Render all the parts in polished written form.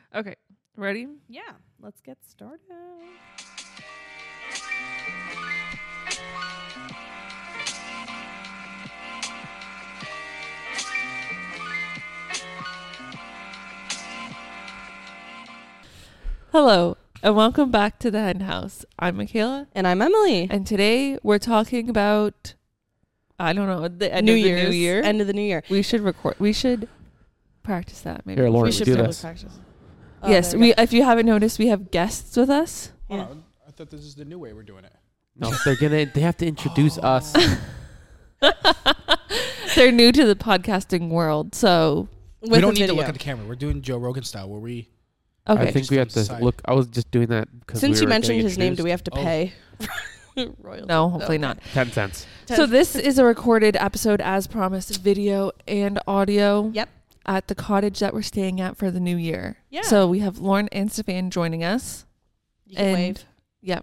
Okay, ready? Yeah, let's get started. Hello, and welcome back to the Hen House. I'm Michaela, And I'm Emily. and today we're talking about, I don't know, the end of the new year. End of the new year. We should record. We should practice that. Maybe. Here, Lauren, We should do totally this. practice. Yes, there we go. if you haven't noticed, we have guests with us. Yeah. Oh, I thought this is the new way we're doing it. No, they have to introduce us. They're new to the podcasting world, so With we don't a need to video. look at the camera. We're doing Joe Rogan style where we... okay. I think we have to Decide. look. I was just doing that because Since you mentioned his name, do we have to Oh. pay royalty? No, hopefully Okay. not. 10 cents. So this is a recorded episode, as promised, video and audio. Yep. At the cottage that we're staying at for the new year. Yeah. So we have Lauren and Stefan joining us. You can and wave. Yep.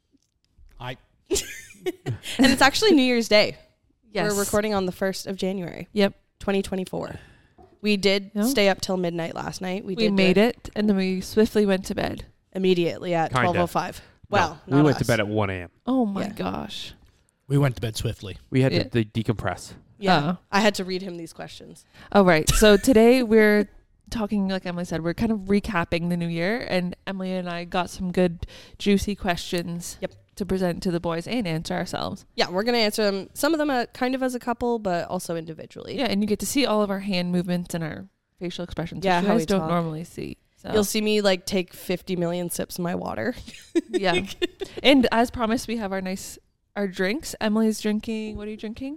And it's actually New Year's Day. Yes. We're recording on the 1st of January. Yep. 2024. We did No. stay up till midnight last night. We did made it, and then we swiftly went to bed. immediately at Kinda. 12:05. Well, we not went to us. bed at 1 a.m. Oh my Yeah. gosh. We went to bed swiftly. We had Yeah. to decompress. Yeah. I had to read him these questions. Oh, right. So today we're talking, like Emily said, we're kind of recapping the new year, and Emily and I got some good, juicy questions Yep. to present to the boys and answer ourselves. Yeah, we're going to answer them. Some of them kind of as a couple, but also individually. Yeah, and you get to see all of our hand movements and our facial expressions, Yeah, which you how guys we don't talk. normally see. So. You'll see me like take 50 million sips of my water. Yeah. And as promised, we have our drinks. Emily's drinking. What are you drinking?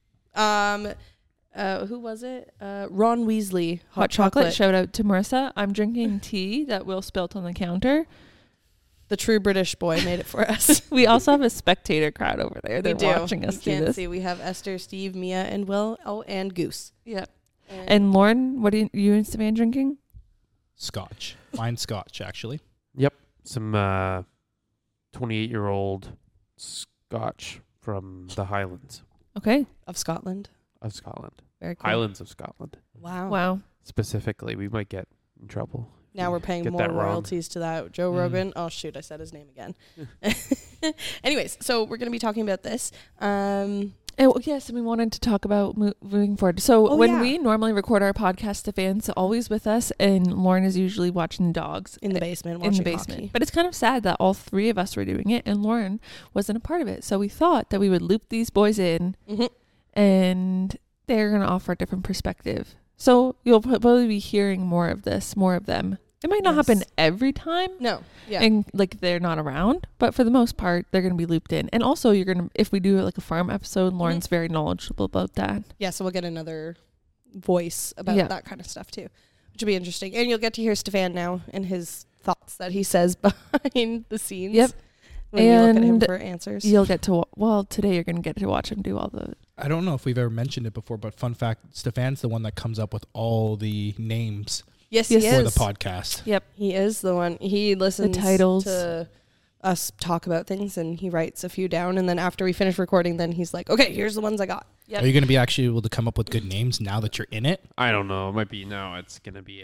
Who was it? Ron Weasley Hot chocolate. Shout out to Marissa. I'm drinking tea that Will spilt on the counter. The true British boy made it for us. We also have a spectator crowd over there. They're We do. watching us You do can't this. see. We have Esther, Steve, Mia, and Will. Oh, and Goose. Yeah. And Lauren, what are you and Stefan drinking? Scotch. Fine scotch, actually. Some 28-year-old Scotch from the Highlands Okay. Of Scotland. of Scotland. Very cool. Highlands of Scotland. Wow. Wow. Specifically, we might get in trouble. Now we're paying Get more that wrong. royalties to that. Joe Mm. Rogan. Oh, shoot. I said his name again. Anyways, so we're going to be talking about this. Oh, yes, and we wanted to talk about moving forward. So Oh, when yeah. we normally record our podcast, Stefan's always with us, and Lauren is usually watching the dogs In the basement. in the Watching basement. hockey. But it's kind of sad that all three of us were doing it, and Lauren wasn't a part of it. So we thought that we would loop these boys in, Mhm. and they're going to offer a different perspective. So you'll probably be hearing more of them. It might not Yes. happen every time. No. Yeah. And like they're not around, but for the most part, they're going to be looped in. And also you're going to, if we do like a farm episode, Lauren's very knowledgeable about that. Yeah, so we'll get another voice about Yeah. that kind of stuff too, which will be interesting. And you'll get to hear Stefan now and his thoughts that he says behind the scenes. Yep. When you look at him And for answers. You'll get to, today you're going to get to watch him do all the, I don't know if we've ever mentioned it before, but fun fact, Stefan's the one that comes up with all the names Yes, Yes. he for the is. podcast. He is the one. He listens titles. to us talk about things and he writes a few down. And then after we finish recording, then he's like, okay, here's the ones I got. Yep. Are you going to be actually able to come up with good names now that you're in it? I don't know. It might be now. It's going to be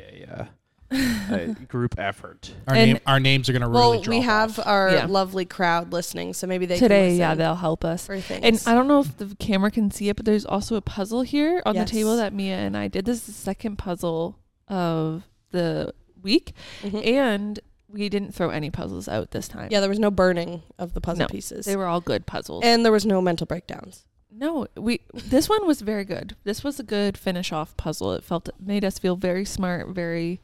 a group effort. Our names are going to really Well, drop we have off. our Yeah. lovely crowd listening, so maybe they today, can yeah, listen they'll help us. for things. And I don't know if the camera can see it, but there's also a puzzle here on Yes. the table that Mia and I did. This is the second puzzle of the week, Mhm. and we didn't throw any puzzles out this time. Yeah, there was no burning of the puzzle No, pieces. They were all good puzzles. And there was no mental breakdowns. No, this one was very good. This was a good finish off puzzle. It made us feel very smart, very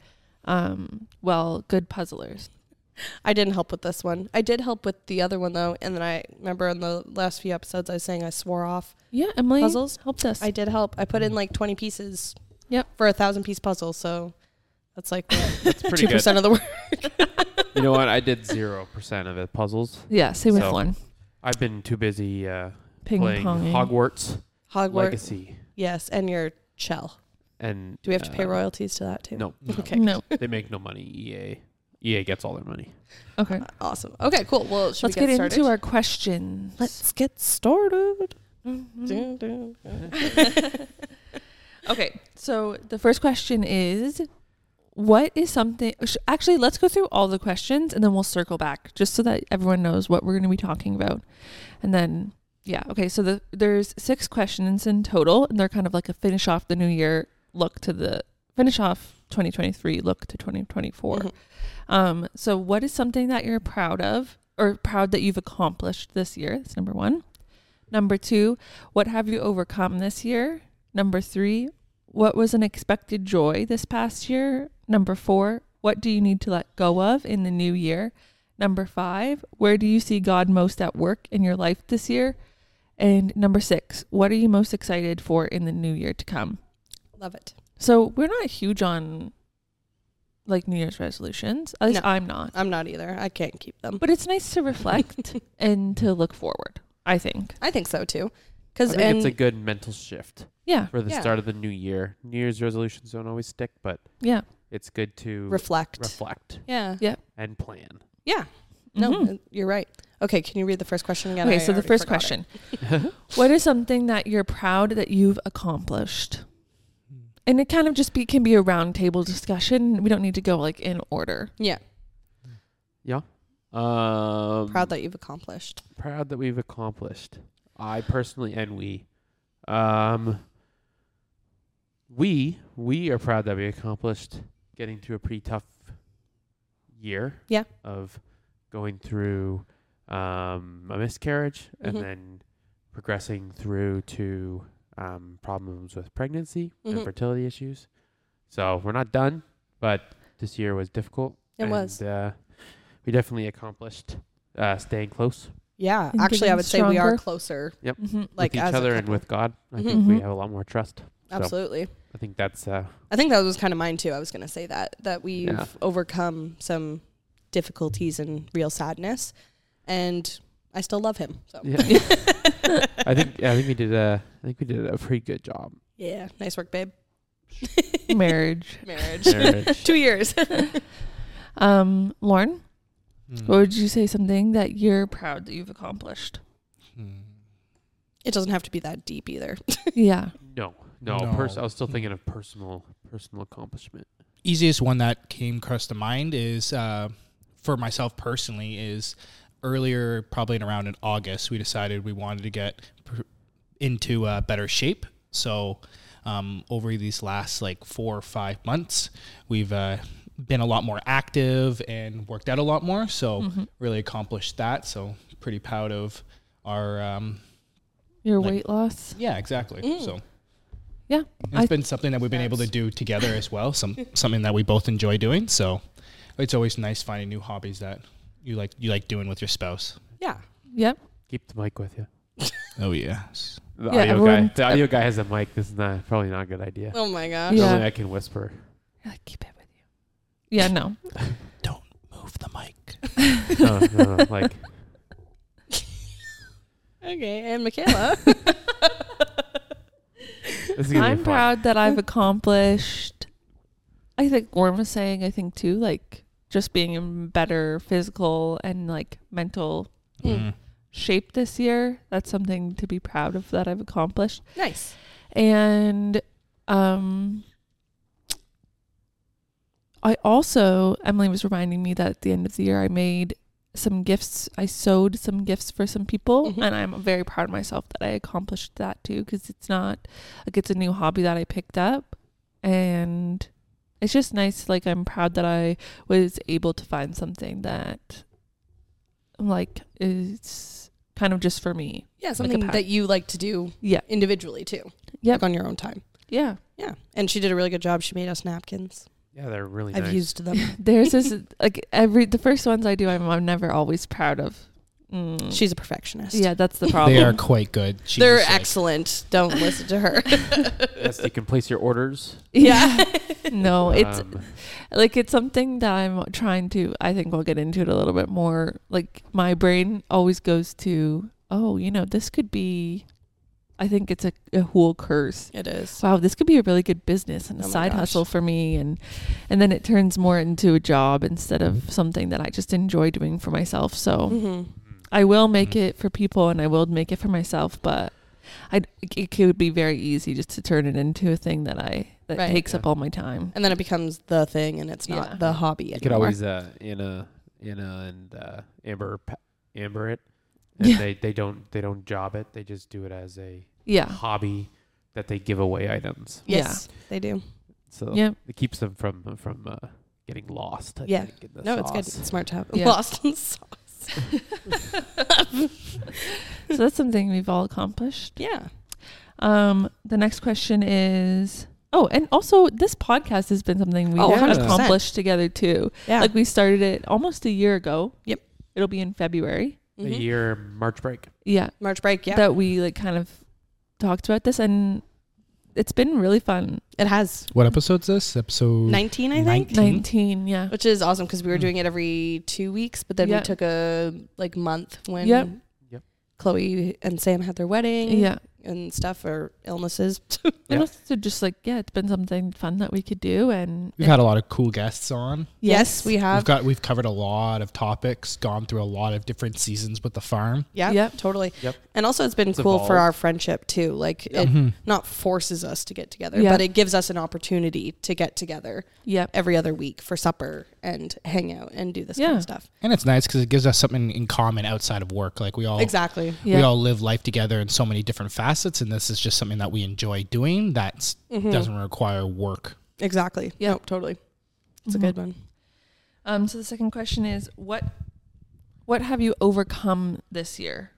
good puzzlers. I didn't help with this one. I did help with the other one though, and then I remember in the last few episodes I was saying I swore off Yeah, Emily puzzles. helped us. I did help. I put in like 20 pieces. Yep. For a 1,000-piece puzzle, so that's like That's pretty 2% good. of the work. You know what? I did 0% of it puzzles. Yeah, same with So, Lauren. I've been too busy Ping playing ponging. Hogwarts Hogwarts. Legacy. Yes, and your shell. And Do we have to pay royalties to that too? No. Okay. No. They make no money. EA gets all their money. Okay. Awesome. Okay, cool. Well, should Let's we get started? into our questions. Let's get started. Mhm. Dun, dun. Okay, so the first question is, what is something, actually, let's go through all the questions and then we'll circle back just so that everyone knows what we're going to be talking about. And then, yeah. Okay. So there's 6 questions in total, and they're kind of like a finish off the new year look to the finish off 2023 look to 2024. Mm-hmm. So what is something that you're proud of or proud that you've accomplished this year? That's number 1. Number 2, what have you overcome this year? Number 3, what was an expected joy this past year? Number 4, what do you need to let go of in the new year? Number 5, where do you see God most at work in your life this year? And number 6, what are you most excited for in the new year to come? Love it. So we're not huge on like New Year's resolutions. At least No. I'm not. I'm not either. I can't keep them. But it's nice to reflect and to look forward, I think. I think so too. I think it's a good mental shift Yeah. for the Yeah. start of the new year. New Year's resolutions don't always stick, but Yeah. it's good to reflect. reflect Yeah. and plan. Yeah. No, Mhm. you're right. Okay, can you read the first question again? Okay, I so the already first forgot it. question. What is something that you're proud that you've accomplished? And it kind of just can be a round table discussion. We don't need to go like in order. Yeah. Yeah. Proud that you've accomplished. Proud that we've accomplished. I personally and we are proud that we accomplished getting through a pretty tough year. Yeah. Of going through a miscarriage and Mhm. then progressing through to problems with pregnancy Mhm. and fertility issues. So we're not done, but this year was difficult. It was. We definitely accomplished staying close. Yeah. And Actually, I getting would say we are stronger. closer. Yep. Mm-hmm. Like with each as a other and couple. with God. I Mhm. think we Mhm. have a lot more trust. Absolutely. I think that's I think that was kind of mine too. I was going to say that we've Yeah. overcome some difficulties and real sadness, and I still love him. So yeah. I think we did a pretty good job. yeah, nice work, babe. Marriage. Marriage. Marriage. 2 years. Lauren, what would you say something that you're proud that you've accomplished? It doesn't have to be that deep either. Yeah. No. No. I was still thinking of personal accomplishment. Easiest one that came across to mind is for myself personally is earlier, probably around in August, we decided we wanted to get into better shape. So over these last like 4 or 5 months, we've been a lot more active and worked out a lot more. So really accomplished that. So pretty proud of our Your like- weight loss. yeah, exactly. So Yeah. it's been something that we've been able to do together as well. Something that we both enjoy doing. So it's always nice finding new hobbies that you like doing with your spouse. Yeah. Yep. Keep the mic with you. Oh yes. The Yeah, everyone- audio guy has a mic. This is probably not a good idea. Oh my gosh. Yeah. Normally I can whisper. You're like, keep it with you. Yeah, no. Don't move the mic. No, like Okay, and Michaela. this is gonna I'm be fun. proud that I've accomplished, I think Warren was saying, I think too, like just being in better physical and like mental Mm. shape this year. That's something to be proud of that I've accomplished. Nice. And I also, Emily was reminding me that at the end of the year I made some gifts. I sewed some gifts for some people, Mhm. and I'm very proud of myself that I accomplished that too, because it's not like it's a new hobby that I picked up, and it's just nice. Like I'm proud that I was able to find something that like is kind of just for me. Yeah, something pack. that you like to do Yeah. individually too. Yep. Like on your own time. Yeah. Yeah. And she did a really good job. She made us napkins. Yeah, they're really I've nice. used them. There's this like the first ones I do I'm never always proud of. She's a perfectionist. Yeah, that's the problem. They are quite good. She's They're like- excellent. Don't listen to her. Yes, you can place your orders. Yeah. No, it's Um, like it's something that I'm trying to, I think we'll get into it a little bit more. Like my brain always goes to, oh, this could be, I think it's a whole curse. It is. Wow, this could be a really good business and a Oh my side gosh. hustle for me. And then it turns more into a job instead of something that I just enjoy doing for myself. So Mm-hmm. I will make it for people and I will make it for myself, but it could be very easy just to turn it into a thing that I that Right. takes Yeah. up all my time. And then it becomes the thing, and it's Yeah. not the hobby You anymore. could always Anna and Amber it. And Yeah. they don't job it. They just do it as a Yeah. hobby that they give away items. Yes, they do. So Yeah. it keeps them from getting lost. I Yeah. think, in the No, it's good. sauce. It's smart to have Yeah. lost in sauce. So that's something we've all accomplished. Yeah. The next question is, and also this podcast has been something we've 100%. accomplished together too. Yeah. Like we started it almost a year ago. Yep. It'll be in February. A Mhm. year March break. Yeah. March break. Yeah. That we like kind of talked about this, and it's been really fun. It has What episode's this? Episode 19, I think. 19, yeah. Which is awesome because we were doing it every 2 weeks, but then Yeah. we took a month when Yep. Yep. Chloe and Sam had their wedding Yeah. and stuff, or illnesses. And Yeah. also just like, it's been something fun that we could do. And We've had a lot of cool guests on. Yes, we have. We've covered a lot of topics, gone through a lot of different seasons with the farm. Yeah, Yep. totally. Yep. And also it's been It's cool for evolved. our friendship too. Like it Mhm. not forces us to get together, Yeah. but it gives us an opportunity to get together Yep. every other week for supper and hang out and do this kind Yeah. of stuff. And it's nice because it gives us something in common outside of work. Like we all Exactly. Yeah. we all live life together in so many different facets, and this is just something that we enjoy doing that Mhm. doesn't require work. Exactly. Yeah. No, totally. It's Mhm. a good one. So the second question is, what have you overcome this year?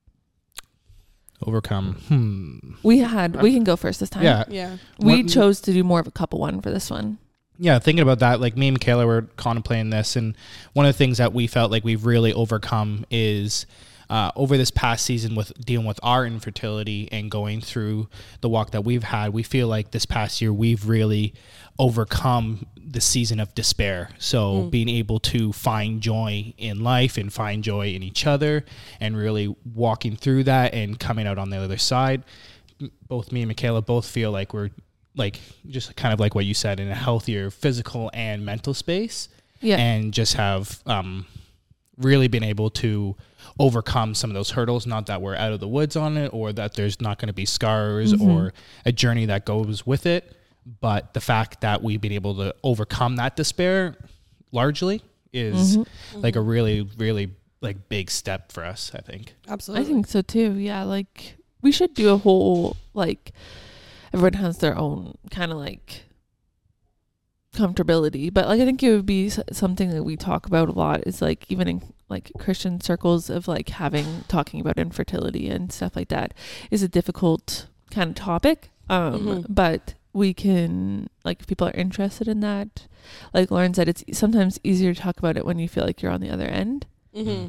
Overcome. We can go first this time. Yeah. Yeah. We What- chose to do more of a couple one for this one. Yeah, thinking about that, like me and Michaela were contemplating this, and one of the things that we felt like we've really overcome is over this past season with dealing with our infertility and going through the walk that we've had, we feel like this past year we've really overcome the season of despair. So being able to find joy in life and find joy in each other and really walking through that and coming out on the other side. Both me and Michaela both feel like we're like just kind of like what you said, in a healthier physical and mental space, Yeah. and just have really been able to overcome some of those hurdles. Not that we're out of the woods on it or that there's not going to be scars or a journey that goes with it, but the fact that we've been able to overcome that despair largely is like a really, really like big step for us, I think. Absolutely. I think so too. Yeah, like we should do a whole like everyone has their own kind of like comfortability, but like I think it would be something that we talk about a lot is like even in like Christian circles of like talking about infertility and stuff like that is a difficult kind of topic. But we can, like, if people are interested in that, like Lauren said, it's sometimes easier to talk about it when you feel like you're on the other end. Mm-hmm.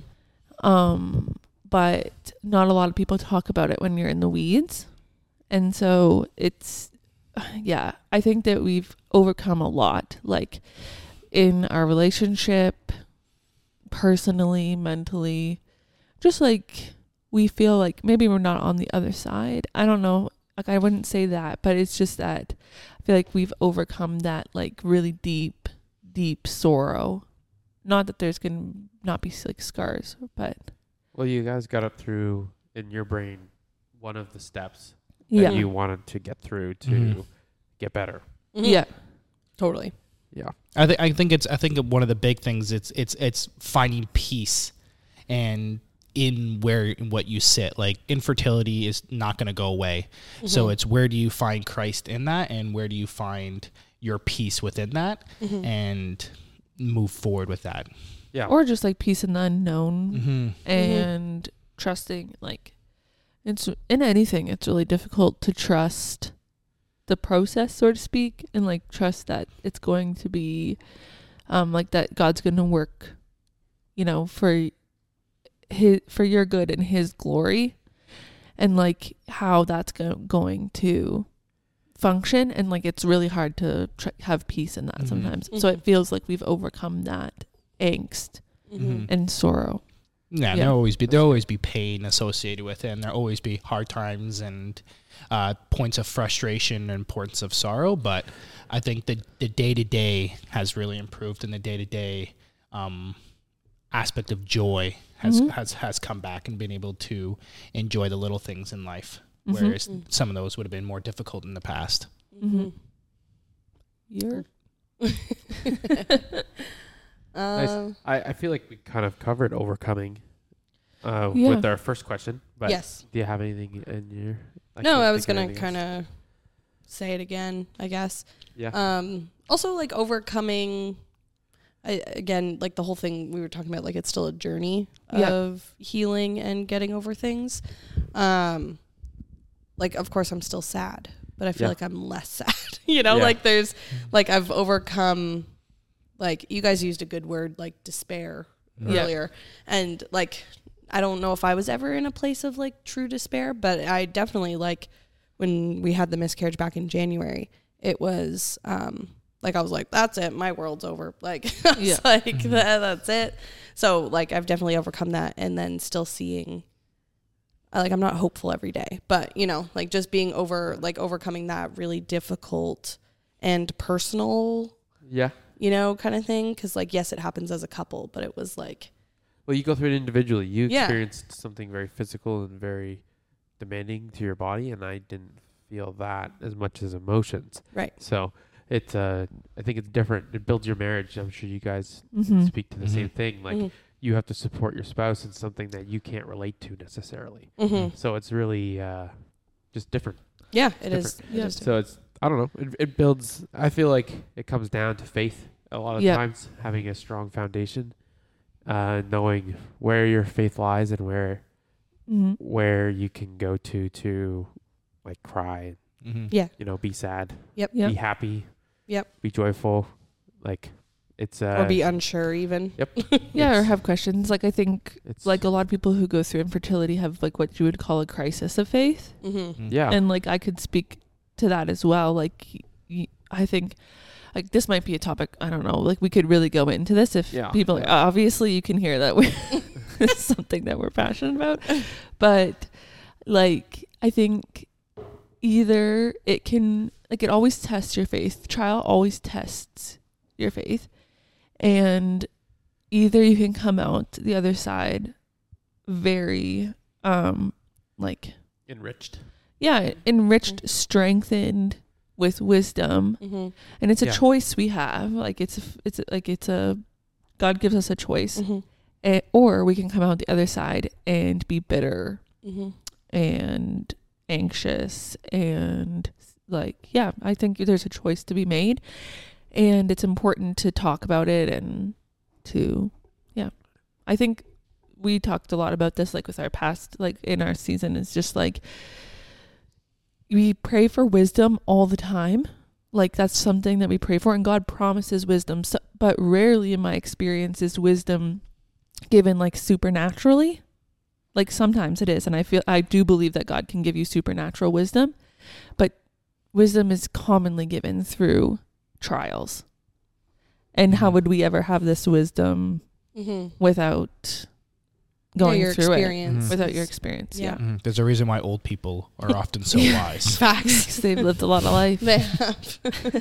But not a lot of people talk about it when you're in the weeds. And so it's, yeah, I think that we've overcome a lot, like in our relationship, personally, mentally, just like we feel like maybe we're not on the other side. I don't know. Like I wouldn't say that, but it's just that I feel like we've overcome that like really deep, deep sorrow. Not that there's going to not be like scars, but Well, you guys got up through in your brain one of the steps yeah. that you wanted to get through to get better. Mm-hmm. Yeah. Totally. Yeah. I think one of the big things it's finding peace and in what you sit. Like infertility is not going to go away. So it's where do you find Christ in that, and where do you find your peace within that, and move forward with that. Yeah. Or just like peace in the unknown Mm-hmm. and trusting, like it's in anything, it's really difficult to trust the process, so to speak, and like trust that it's going to be like that God's going to work, you know, for your good and his glory, and like how that's going to function. And like it's really hard to have peace in that sometimes. So it feels like we've overcome that angst and sorrow. Yeah, there'll always be pain associated with it, and there'll always be hard times and points of frustration and points of sorrow. But I think the day-to-day has really improved, and the day-to-day aspect of joy has come back, and been able to enjoy the little things in life, whereas some of those would have been more difficult in the past. year. Nice. I feel like we kind of covered overcoming Yeah. with our first question. But Yes. do you have anything in your? No, can't I was think of gonna anything kind else. of say it again, I guess. Yeah. Also, like overcoming. Again, like the whole thing we were talking about, like it's still a journey Yeah. of healing and getting over things. Like of course I'm still sad, but I feel Yeah. like I'm less sad. You know, Yeah. like there's like I've overcome. Like you guys used a good word, like despair Yeah. earlier, and like I don't know if I was ever in a place of like true despair, but I definitely like when we had the miscarriage back in January, it was like I was like, that's it, my world's over. Like I was Yeah. like that's it. So like I've definitely overcome that, and then still seeing like I'm not hopeful every day, but you know, like just being overcoming that really difficult and personal, Yeah. you know, kind of thing. Cause like, yes, it happens as a couple, but it was like, Well, you go through it individually. You Yeah. experienced something very physical and very demanding to your body, and I didn't feel that as much as emotions. right. So it's I think it's different. It builds your marriage. I'm sure you guys Mm-hmm. speak to the same thing. Like Mhm. you have to support your spouse in something that you can't relate to necessarily. Mm-hmm. So it's really just different. Yeah, it is. Different. It Yeah. is So it's I don't know. It builds. I feel like it comes down to faith a lot of Yeah. times, having a strong foundation, knowing where your faith lies and Mm-hmm. where you can go to like cry, Mm-hmm. Yeah. be sad, Yeah. be happy, Yep. be joyful, like it's Or be unsure even. yep. Yeah, or It's- have questions. Like I think it's like a lot of people who go through infertility have like what you would call a crisis of faith. Mm-hmm. yeah. And like I could speak to that as well. Like I think like this might be a topic, I don't know, like we could really go into this if Yeah, people yeah. obviously you can hear that it's something that we're passionate about. But like I think either it can like it always tests your faith. Trial always tests your faith. And either you can come out the other side very like enriched. enriched, strengthened with wisdom, Mm-hmm. and it's a Yeah. choice we have. Like it's a God gives us a choice, Mm-hmm. or we can come out the other side and be bitter Mm-hmm. and anxious and like I think there's a choice to be made, and it's important to talk about it and to I think we talked a lot about this like with our past like in our season. It's just like we pray for wisdom all the time. Like that's something that we pray for, and God promises wisdom. So, but rarely in my experience is wisdom given like supernaturally. Like sometimes it is, and I do believe that God can give you supernatural wisdom, but wisdom is commonly given through trials. And how would we ever have this wisdom Mm-hmm. without going your through experience. it, without your experience? Yeah. Mm-hmm. There's a reason why old people are often so wise. Facts. 'Cause they've lived a lot of life. They have.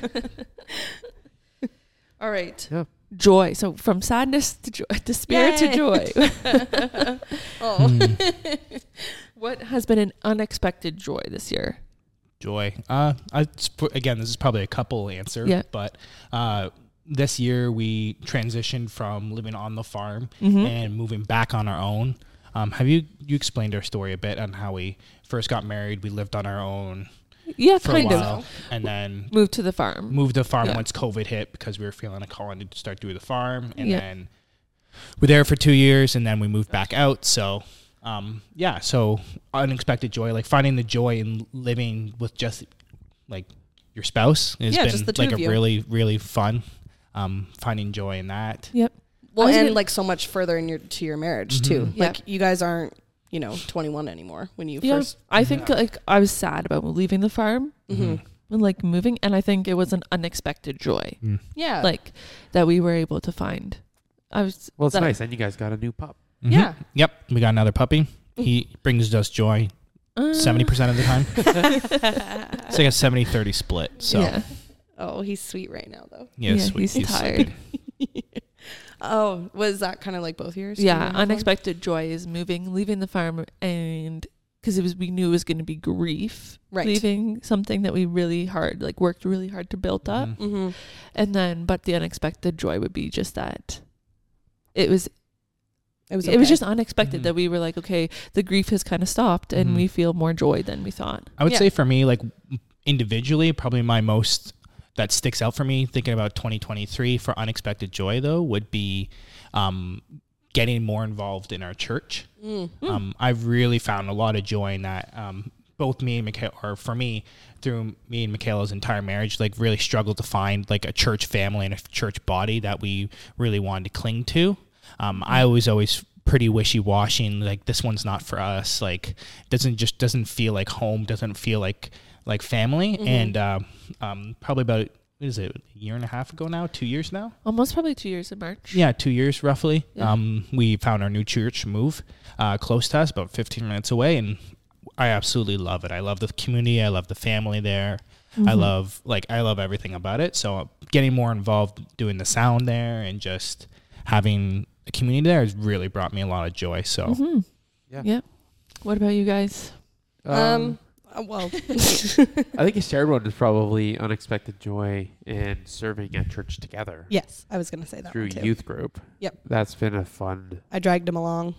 All right. Yeah. Joy. So from sadness to joy, despair to Yay. joy. Oh. What has been an unexpected joy this year? Joy. Again, this is probably a couple answer. Yeah. But this year we transitioned from living on the farm Mhm. and moving back on our own. Have you explained our story a bit on how we first got married? We lived on our own Yeah, for kind a of. while, and then Moved to the farm. moved to the farm Yeah. once COVID hit because we were feeling a calling to start doing the farm, and Yeah. then we're there for 2 years, and then we moved back out. So, so unexpected joy, like finding the joy in living with just like your spouse has Yeah, been just the two like of a you. really, really fun. Finding joy in that. Yep. Well, I was and gonna- like so much further to your marriage too. Mhm. Yeah. Like you guys aren't, 21 anymore when you Yeah. first. I think like I was sad about leaving the farm Mm-hmm. and like moving, and I think it was an unexpected joy, Yeah. like that we were able to find. Well, Well, it's nice, and you guys got a new pup. Mhm. Yeah. Yep. We got another puppy. He brings us joy 70% of the time. It's like a 70-30 split. So yeah, Oh, he's sweet right now though. yeah, Yeah, sweet. he's tired. Oh, was that kind of like both years? Yeah, unexpected joy is leaving the farm and because we knew it was going to be grief, Right. leaving something that we worked really hard to build up. Mm-hmm. And then, but the unexpected joy would be just that it was It was just unexpected Mhm. that we were like, okay, the grief has kind of stopped and Mhm. we feel more joy than we thought. I would Yeah. say for me, like individually, probably my most that sticks out for me thinking about 2023 for unexpected joy though would be getting more involved in our church. I've really found a lot of joy in that. Both me and Michaela, or for me, through me and Michaela's entire marriage, like really struggled to find like a church family and a church body that we really wanted to cling to. I was always pretty wishy-washy, like this one's not for us. Like doesn't feel like home, doesn't feel like family. And probably about, what is it, a year and a half ago now, 2 years now? Almost probably 2 years in March. Yeah, 2 years roughly. Yeah. We found our new church move close to us, about 15 minutes away, and I absolutely love it. I love the community. I love the family there. I love everything about it. So getting more involved doing the sound there and just having a community there has really brought me a lot of joy. So Yeah. What about you guys? Well, I think a shared one is probably unexpected joy in serving at church together yes, I was going to say that through one too. youth group. Yep. That's been a fun. I dragged him along.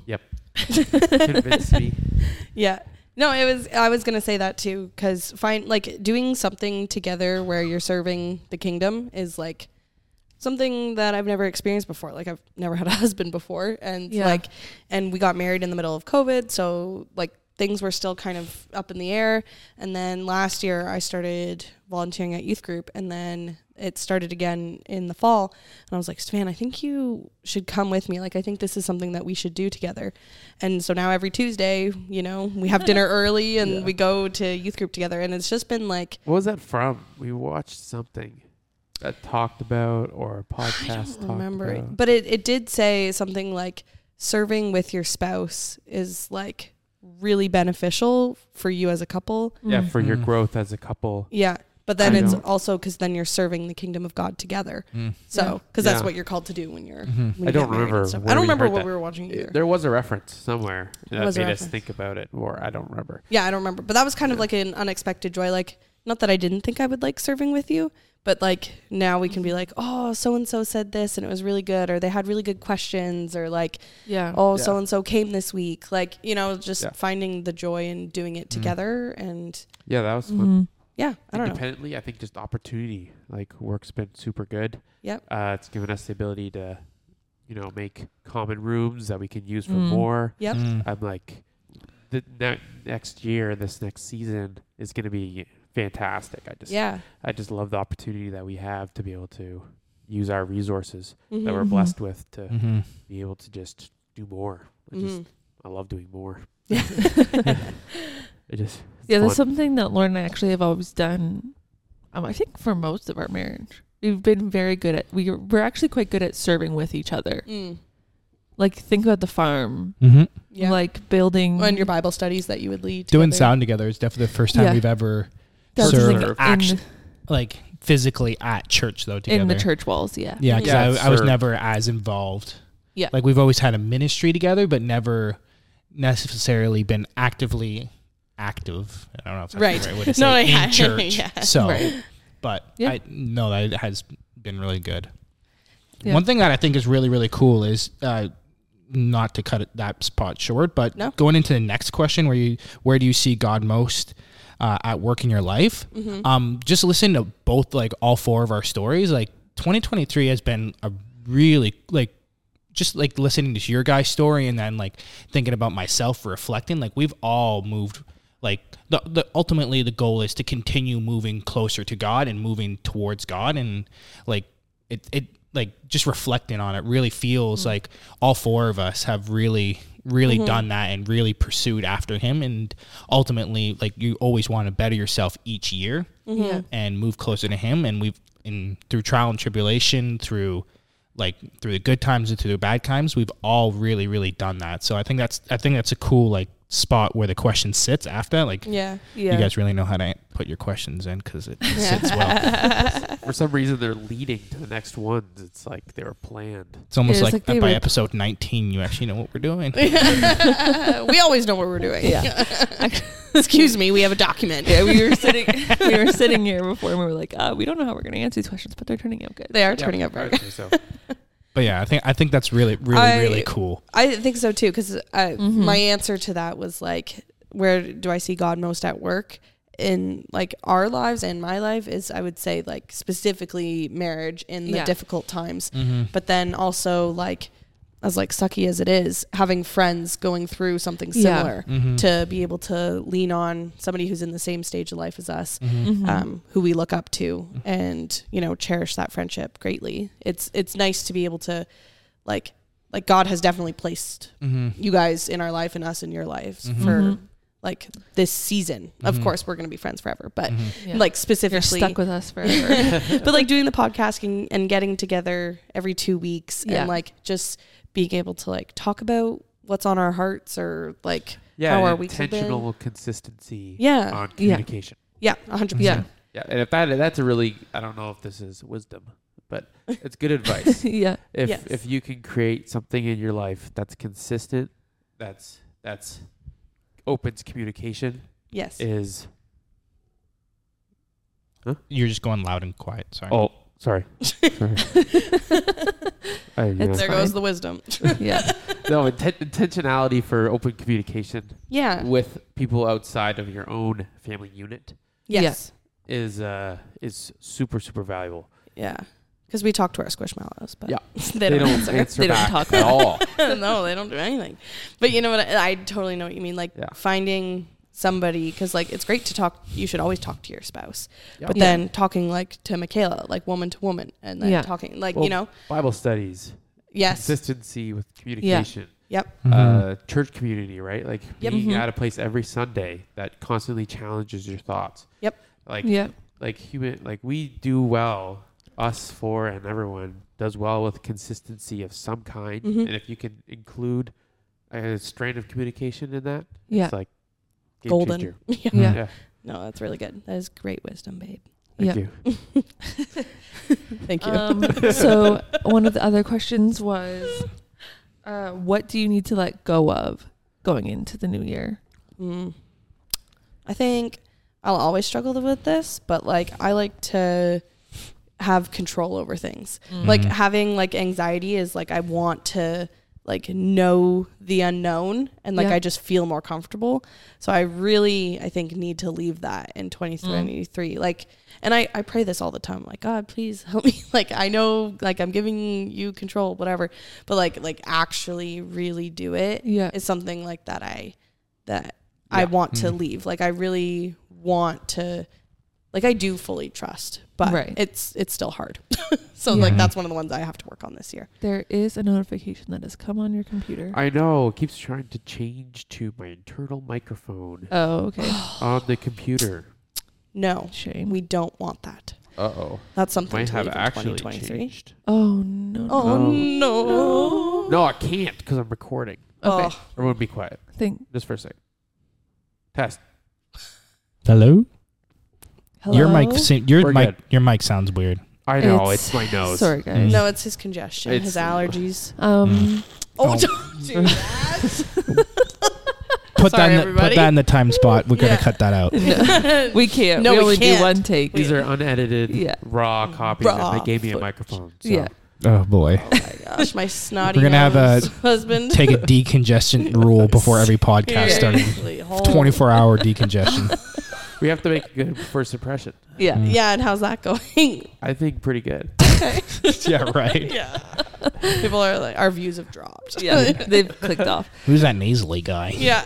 Convinced me. Yeah. No, I was going to say that too, because doing something together where you're serving the kingdom is like something that I've never experienced before. Like I've never had a husband before. And and we got married in the middle of COVID. So like things were still kind of up in the air. And then last year I started volunteering at youth group, and then it started again in the fall. And I was like, Stan, I think you should come with me. Like, I think this is something that we should do together. And so now every Tuesday, we have dinner early and we go to youth group together. And it's just been like, What was that from? We watched something that talked about, or a podcast. I don't remember about. it, but it did say something like serving with your spouse is like really beneficial for you as a couple. Yeah, for your Mm. growth as a couple. Yeah. But then I it's know. also because then you're serving the kingdom of God together. Mm. So, because that's Yeah. what you're called to do when you're. Mhm. When you I don't get married and remember stuff. where I don't we remember heard what that. we were watching either. There was a reference somewhere that was a made us reference. think about it, or I don't remember. Yeah, I don't remember. But that was kind of like an unexpected joy. Like, not that I didn't think I would like serving with you, but like now we can be like, oh, so and so said this and it was really good, or they had really good questions, or like, Yeah. oh, Yeah. so and so came this week. Like, just Yeah. finding the joy in doing it together. And Yeah, that was fun. Mhm. yeah, I don't know. Independently, I think just opportunity. Like, work's been super good. Yep. It's given us the ability to, make common rooms that we can use for Mm. more. Yep. I'm like, next year, this next season is going to be fantastic. Yeah. I just love the opportunity that we have to be able to use our resources that Mhm. we're blessed with to Mm-hmm. be able to just do more. Mhm. I love doing more. Yeah. It just Yeah, fun. that's something that Lauren and I actually have always done. I think for most of our marriage, we've been very good at. We're actually quite good at serving with each other. Mm. Like think about the farm, Mm-hmm. Yeah. like building and your Bible studies that you would lead. Doing together. sound together is definitely the first time Yeah. we've ever That's served like action, like physically at church though together. in the church walls. Yeah. Yeah, because Yeah, I was served. never as involved. Yeah. Like we've always had a ministry together, but never necessarily been actively active. I don't know if that's Right. the right way to say No, it, yeah. in church. Yeah. So, Right. but Yeah. I know that it has been really good. Yeah. One thing that I think is really, really cool is not to cut that spot short, but No. going into the next question, where do you see God most at work in your life? Mm-hmm. Just listen to both, like all four of our stories. Like 2023 has been a really just like listening to your guys' story and then like thinking about myself, reflecting. Like we've all moved. Like the ultimately the goal is to continue moving closer to God and moving towards God, and like it like just reflecting on it really feels like all four of us have really done that and really pursued after Him, and ultimately like you always want to better yourself each year Yeah. and move closer to Him, and through trial and tribulation, through the good times and through the bad times, we've all really done that. So I think that's a cool like spot where the question sits after. Like, Yeah. Yeah. you guys really know how to put your questions in because it sits well. For some reason, they're leading to the next ones. It's like they were planned. It's almost It's like, like they by were- episode 19, you actually know what we're doing. We always know what we're doing. Yeah. Excuse me, we have a document. Yeah, we were sitting here before and we were like, we don't know how we're going to answer these questions, but they're turning out good. They are turning out I very would good. say so. But yeah, I think that's really cool. I think so too, because Mhm. my answer to that was like, where do I see God most at work in like our lives and my life is, I would say, like specifically marriage in the Yeah. difficult times, Mm-hmm. but then also like, as like sucky as it is, having friends going through something Yeah. similar Mm-hmm. to be able to lean on somebody who's in the same stage of life as us, Mm-hmm. Mhm. who we look up to, and cherish that friendship greatly. It's nice to be able to like God has definitely placed Mm-hmm. you guys in our life and us in your lives Mhm. for Mhm. like this season. Of Mhm. course, we're going to be friends forever, but Mm-hmm. Yeah. like You're specifically, stuck with us forever. but like doing the podcasting and getting together every 2 weeks Yeah. and like just being able to like talk about what's on our hearts or like Yeah, how and our weeks have been. intentional consistency Yeah. on communication. Yeah, 100%. Yeah. Yeah, and if that's a really, I don't know if this is wisdom, but it's good advice. Yeah. If Yes. if you can create something in your life that's consistent, that's opens communication Yes. is. You're just going loud and quiet. Sorry. Oh, sorry. Sorry. It's there fine. goes the wisdom. Yeah. No, intentionality for open communication Yeah. with people outside of your own family unit Yes. is super valuable. Yeah. Because we talk to our squishmallows, but Yeah. they don't answer. They don't back talk at all. No, they don't do anything. But you know what? I totally know what you mean. Like Yeah. finding somebody, because like it's great to talk. You should always talk to your spouse, Yeah. but Yeah. then talking like to Michaela, like woman to woman, and then Yeah. talking like Well, Bible studies, yes, consistency with communication, yep, Mhm. church community, right? Like Yep. being Mhm. at a place every Sunday that constantly challenges your thoughts. Yep. Like Yeah. like we do well, us four and everyone does well with consistency of some kind. Mhm. And if you can include a strand of communication in that, Yeah. it's like game golden. changer. Yeah. Yeah. Yeah. No, that's really good. That is great wisdom, babe. Thank Yeah. you. Thank you. So one of the other questions was, what do you need to let go of going into the new year? I think I'll always struggle with this, but like I like to have control over things. Like Mhm. having like anxiety is like I want to like know the unknown and like Yeah. I just feel more comfortable. So I really I think need to leave that in 2023. Like and I pray this all the time. Like, God, please help me. Like I know like I'm giving you control, whatever. But like actually really do it Yeah. is something like that I Yeah. want to Mhm. leave. Like I really want to like I do fully trust, but Right. it's still hard. So Yeah. like that's one of the ones I have to work on this year. There is a notification that has come on your computer. I know. It keeps trying to change to my internal microphone Oh, okay. on the computer. No, Shame. we don't want that. Uh-oh. That's something Might to have leave in actually 2023. changed. Oh no. Oh No. no. No, I can't because I'm recording. Okay. Oh, Everyone be quiet. Think. Just for a second. Test. Hello? Hello. Your mic We're good. your mic sounds weird. I know. It's my nose. Sorry, guys. no, it's his congestion, It's- his allergies. Um. Oh, Oh. don't do that. Put Sorry, that everybody. in the time spot. We're Yeah. gonna cut that out. No, we can't. No, we we only can't. do one take. These are unedited, Yeah. raw copies, Raw and they gave me a footage. microphone. So. Yeah. Oh boy. Oh my gosh, my snotty We're gonna have nose husband. Take a decongestion rule before every podcast starting. Seriously, hold- 24-hour decongestion. We have to make a good first impression. Yeah. Mm. Yeah, and how's that going? I think pretty good. Yeah, right. Yeah. People are like, our views have dropped. Yeah. They've clicked off. Who's that nasally guy? Yeah.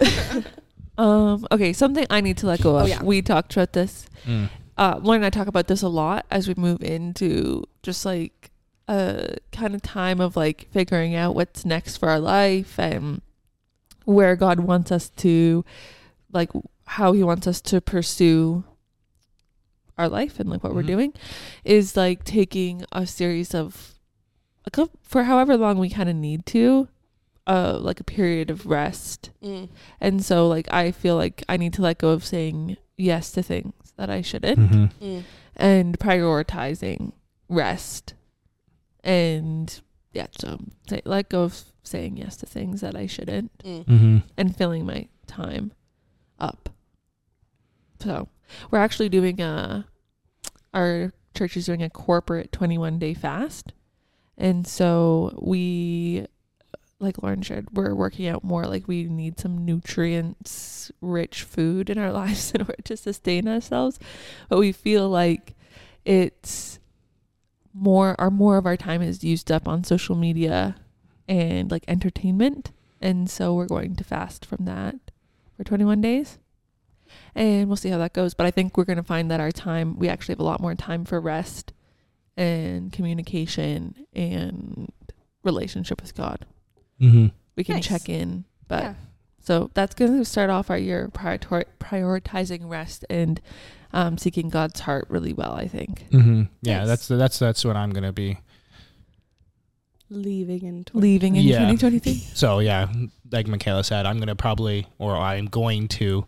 Okay. Something I need to let go of. Oh, yeah. We talked about this. Mm. Lauren and I talk about this a lot as we move into just like a kind of time of like figuring out what's next for our life and where God wants us to, like how he wants us to pursue our life and like what we're Mhm. doing, is like taking a series of for however long we kind of need to like a period of rest. Mm. And so like I feel like I need to let go of saying yes to things that I shouldn't Mm-hmm. Mm. and prioritizing rest. And yeah, so let go of saying yes to things that I shouldn't Mm. Mm-hmm. and filling my time up. So we're actually doing our church is doing a corporate 21-day fast. And so we, like Lauren shared, we're working out more. Like we need some nutrients rich food in our lives in order to sustain ourselves. But we feel like it's more of our time is used up on social media and like entertainment. And so we're going to fast from that for 21 days. And we'll see how that goes. But I think we're going to find that our time, we actually have a lot more time for rest and communication and relationship with God. Mm-hmm. We can Nice. check in. But Yeah. so that's going to start off our year prioritizing rest and seeking God's heart really well, I think. Mm-hmm. Yeah, Nice. that's what I'm gonna be. Leaving in Leaving in Yeah. 2023. So yeah, like Michaela said, I'm going to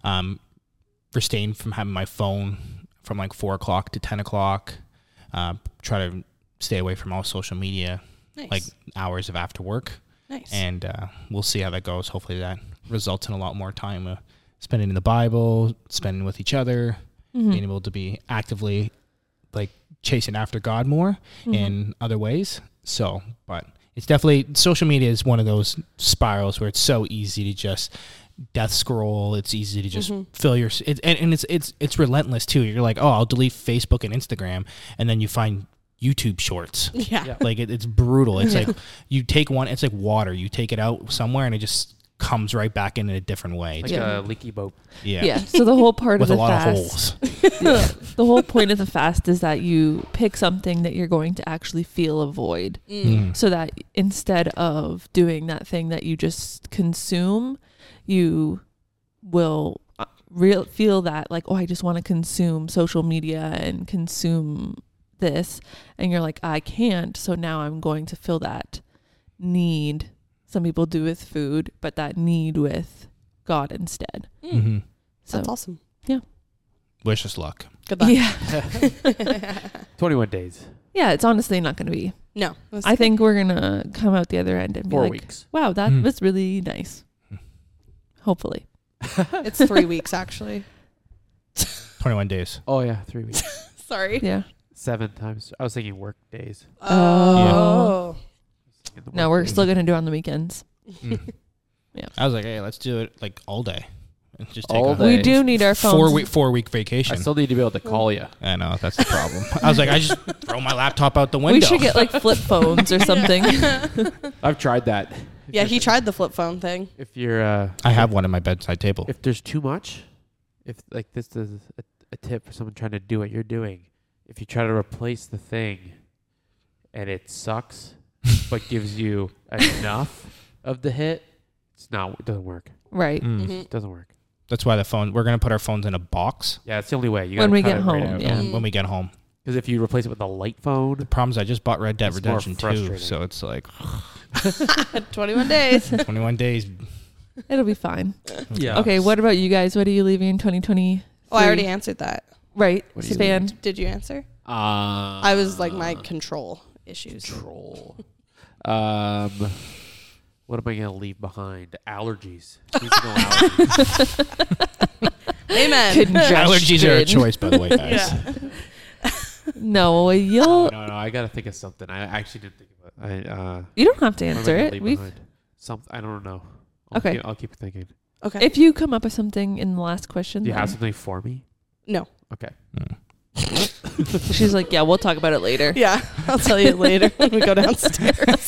abstain from having my phone from like 4 o'clock to 10 o'clock. Try to stay away from all social media, Nice. like hours of after work. Nice. And we'll see how that goes. Hopefully that results in a lot more time spending in the Bible, spending with each other, Mhm. being able to be actively like chasing after God more Mhm. in other ways. So, but it's definitely, social media is one of those spirals where it's so easy to just death scroll. It's easy to just Mhm. fill your, and it's relentless too. You're like, oh, I'll delete Facebook and Instagram. And then you find YouTube shorts. Yeah. Yeah. Like it's brutal. It's Yeah. like you take one, it's like water. You take it out somewhere and it just comes right back in a different way. Like Yeah. a leaky boat. Yeah. So the whole part With of a the lot fast, of holes. yeah, the whole point of the fast is that you pick something that you're going to actually feel a void, Mm. so that instead of doing that thing that you just consume, you will feel that like, oh, I just want to consume social media and consume this, and you're like, I can't, so now I'm going to fill that need. Some people do with food, but that need with God instead. Mm. Mm-hmm. So That's awesome. Wish us luck. Good luck. yeah, 21 days. yeah, it's honestly not going to be. No. that's I think we're gonna come out the other end and be 4 like, weeks. wow, that Mm. was really nice. Hopefully. it's 3 weeks actually. 21 days. Oh, yeah, 3 weeks. Sorry. Yeah. 7 times. I was thinking work days. Oh. In the No, work we're days. still gonna do it on the weekends. Mm. Yeah. I was like, hey, let's do it like all day. And just take All a day. We do need our phones. 4 week I vacation. still need to be able to call you. I know, that's the problem. I was like, I just throw my laptop out the window. We should get like flip phones or something. I've tried that. Yeah, he tried the flip phone thing. If you're, I have one at my bedside table. if there's too much, if like this is a tip for someone trying to do what you're doing, if you try to replace the thing and it sucks, but gives you enough of the hit, it doesn't work. Right. Mm. Mhm. It doesn't work. That's why we're going to put our phones in a box Yeah, it's the only way. You When gotta we cut get it right home, out. yeah. when we get home. Because if you replace it with a light phone, The problem is I just bought Red Dead It's more Redemption 2, frustrating. so it's like 21 days. 21 days. It'll be fine. yeah. Okay, what about you guys? What are you leaving in 2020? Oh, I already answered that. Right. What are you Span. Did you answer? I I was like my control issues. control. What am I gonna leave behind? Allergies. Seasonal allergies. Amen. Allergies are a choice, by the way, guys. Yeah. No, No, you'll. I gotta think of something. I actually didn't think of it. You don't have to What am I answer gonna it. leave behind? I don't know. Okay. I'll keep thinking. Okay. If you come up with something in the last question, Do you have then- something for me? No. Okay. she's like, yeah, we'll talk about it later. Yeah, I'll tell you later when we go downstairs.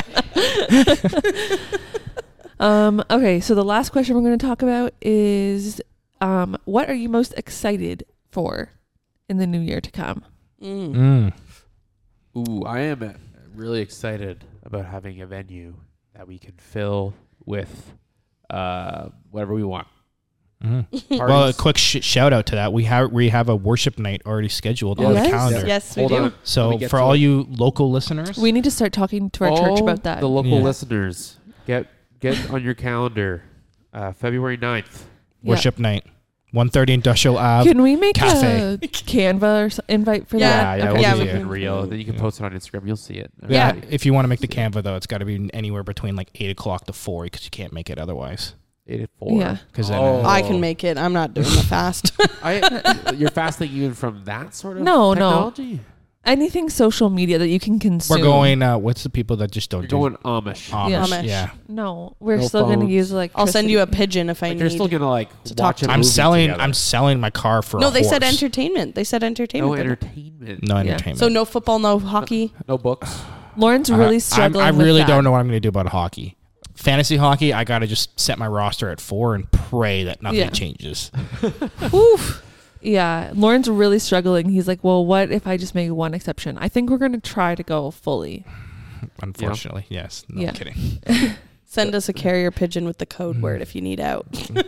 Okay, so the last question we're going to talk about is what are you most excited for in the new year to come? Mm. Ooh, I am really excited about having a venue that we can fill with whatever we want. Mm-hmm. Parties. Well, a quick shout out to that. We have a worship night already scheduled on the Yes. calendar. Yes, we Hold do. on. Let So me get for to all it. you local listeners, We need to start talking to our church about that. The local Yeah. listeners. Get on your calendar. February 9th. Yeah. Worship night. 1:30 Industrial Ave. Can we make Cafe. a Canva or invite for Yeah, that? Yeah, Okay. yeah, we'll we do it in can- real. Then you can post it on Instagram. You'll see it. Yeah. Everybody. If you want to make the Canva though, it's got to be anywhere between like 8 o'clock to 4 because you can't make it otherwise. 8 to 4. Yeah. Because then I can make it. I'm not doing the fast. You're fasting even from that sort of No. technology? Anything social media that you can consume. we're going. What's the people that just don't You're do going Amish. Amish? Yeah. Amish. Yeah. No, we're No still going to phones. use like. I'll send you a pigeon if I Like need. you're still gonna like to talk watch to a I'm movie selling. together. I'm selling my car for. No, a they said horse. entertainment. They said entertainment. no didn't entertainment. No Yeah. entertainment. So no football, no hockey. No books. Lauren's really struggling. I with really that. don't know what I'm going to do about hockey. Fantasy hockey, I got to just set my roster at 4 and pray that nothing Yeah. changes. Oof. Yeah, Lauren's really struggling. He's like, well, what if I just make one exception? I think we're going to try to go fully. Unfortunately, yes. No Yeah. kidding. Send us a carrier pigeon with the code word if you need out.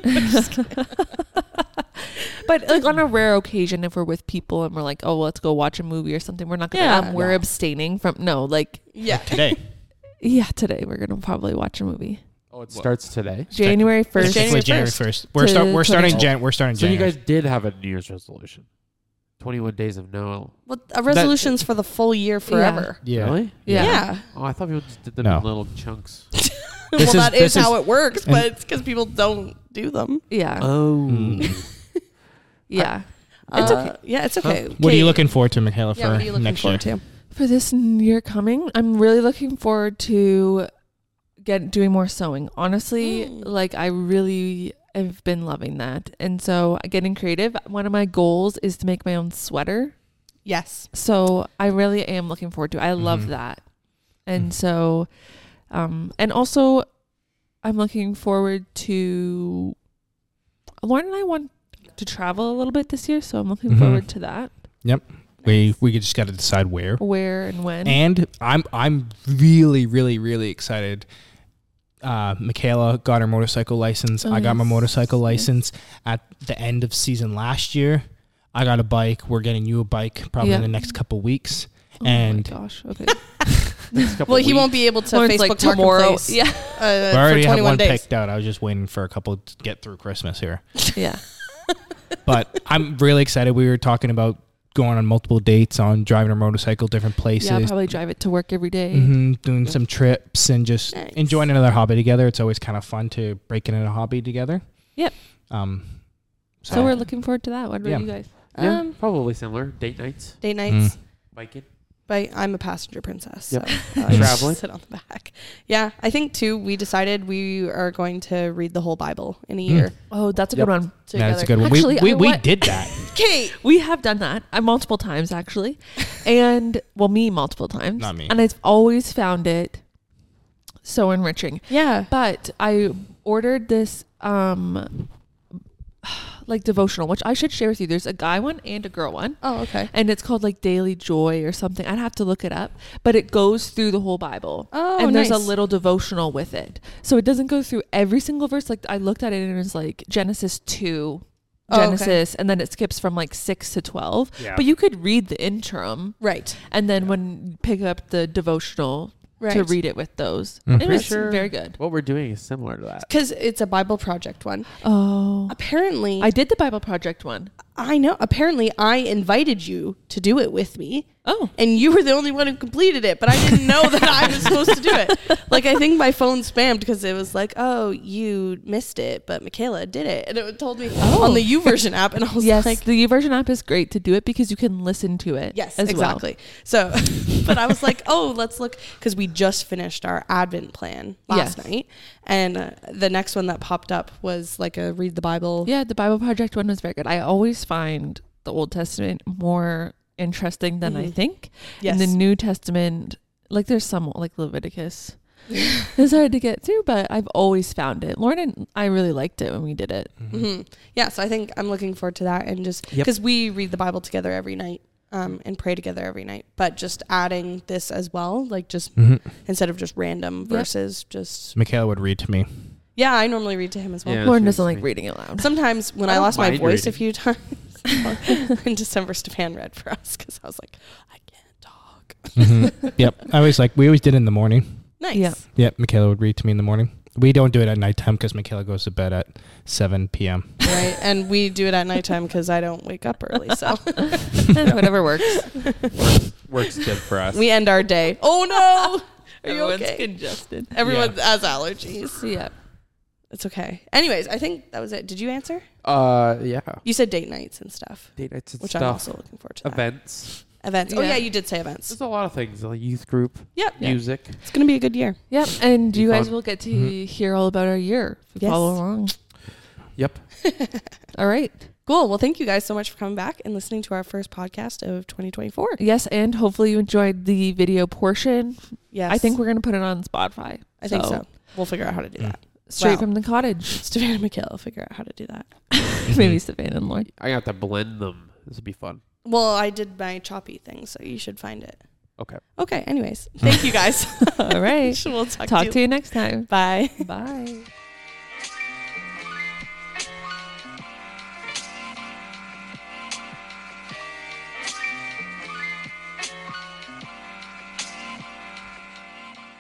But like on a rare occasion, if we're with people and we're like, oh, let's go watch a movie or something, we're not going to, Yeah. we're No. abstaining from, no, like, Yeah. Today, yeah, today we're going to probably watch a movie. Oh, it starts today. January 1st. January January 1st. 1st. We're to starting 20. We're starting So you January. guys did have a New Year's resolution. 21 days of no. Well, a resolution's for the full year forever. Yeah. Really? Yeah. Oh, I thought people just did them No. in little chunks. Well, is- that this is how is- it works, and- but it's because people don't do them. Yeah. Oh. Yeah. It's okay. Yeah, it's okay. What are you Okay. looking forward to, Michaela, Yeah, what are for you looking next year? forward to? For this year coming, I'm really looking forward to doing more sewing. Honestly, like I really have been loving that. And so getting creative, one of my goals is to make my own sweater. Yes. So I really am looking forward to it. I love that. And so and also I'm looking forward to Lauren and I want to travel a little bit this year, so I'm looking forward to that. Yep. We just got to decide where. Where and when. And I'm really, really, really excited. Michaela got her motorcycle license. I got my Yes. motorcycle license at the end of season last year. I got a bike. We're getting you a bike probably in Yeah. the next couple weeks. Oh and my gosh. Okay. Next couple Well, he weeks. won't be able to Lauren's Facebook like tomorrow. Marketplace Yeah. we for already have 21 one days. picked out. I was just waiting for a couple to get through Christmas here. Yeah. But I'm really excited. We were talking about going on multiple dates on driving a motorcycle, different places. Yeah, I'll probably drive it to work every day. Doing some trips and just Nice. enjoying another hobby together. It's always kind of fun to break into a hobby together. Yep. So we're looking forward to that. What about Yeah. you guys? Yeah, probably similar. Date nights, Date nights. biking. But I'm a passenger princess, Yep. so I Traveling. sit on the back. Yeah, I think too. We decided we are going to read the whole Bible in a year. Oh, that's a Yep. good one. That's a good one. Actually, we did that. Kate, We have done that multiple times actually, and well, me multiple times. Not me. And I've always found it so enriching. yeah, But I ordered this like devotional, which I should share with you. There's a guy one and a girl one. oh okay. And it's called like Daily Joy or something. I'd have to look it up. But it goes through the whole Bible. Oh, and there's a nice. little devotional with it. So it doesn't go through every single verse. Like I looked at it and it was like Genesis 2, Oh, okay. Genesis, and then it skips from like 6 to 12. Yeah. But you could read the interim Right, and then when you pick up the devotional right. to read it with those. Mhm. It was Sure. very good. What we're doing is similar to that. Because it's a Bible Project one. Oh. Apparently, I did the Bible Project one. I know. Apparently, I invited you to do it with me. Oh. And you were the only one who completed it, but I didn't know that I was supposed to do it. Like, I think my phone spammed because it was like, oh, you missed it, but Michaela did it. And it told me on the YouVersion app. And I was Yes, like, the YouVersion app is great to do it because you can listen to it. yes, as exactly. So, but I was like, oh, let's look. Because we just finished our Advent plan last Yes. night. And the next one that popped up was like a read the Bible. Well. Yeah, the Bible Project one was very good. I always find the Old Testament more interesting than I think. Yes. In the New Testament, like there's some like Leviticus. It's hard to get through, but I've always found it. Lauren and I really liked it when we did it. Mm-hmm. Yeah, so I think I'm looking forward to that, and just Yep. because we read the Bible together every night and pray together every night, but just adding this as well, like just instead of just random verses, just Michaela would read to me. yeah, I normally read to him as well. Yeah. Lauren that's doesn't very like sweet. reading it loud. Sometimes when I I don't lost my mind voice a reading. few times in December, Stefan read for us because I was like, I can't talk. Yep. We always did it in the morning. Nice. Yeah. Yeah, Michaela would read to me in the morning. We don't do it at nighttime because Michaela goes to bed at 7 p.m. Right. And we do it at nighttime because I don't wake up early. So Whatever works. Works good for us. we end our day. Oh no. Are you Everyone's okay? congested. Everyone has allergies. Yeah. It's okay. Anyways, I think that was it. Did you answer? Yeah. You said date nights and stuff, Date nights and which stuff. I'm also looking forward to. That. Events. Events. Oh Yeah. yeah, you did say events. There's a lot of things. Like youth group. Yep. Yeah. Music. It's gonna be a good year. Yep. And Be you guys fun. will get to hear all about our year if you Yes. follow along. Yep. All right. Cool. Well, thank you guys so much for coming back and listening to our first podcast of 2024. Yes, and hopefully you enjoyed the video portion. Yes. I think we're gonna put it on Spotify. I think so. We'll figure out how to do that. Straight Wow. from the cottage. Stefan and Mikhail will figure out how to do that. Maybe Savannah and Lauren. I have to blend them. This would be fun. Well, I did my choppy thing, so you should find it. Okay. Okay. Anyways, thank you guys. All right. We'll Talk to you next time. Bye. Bye.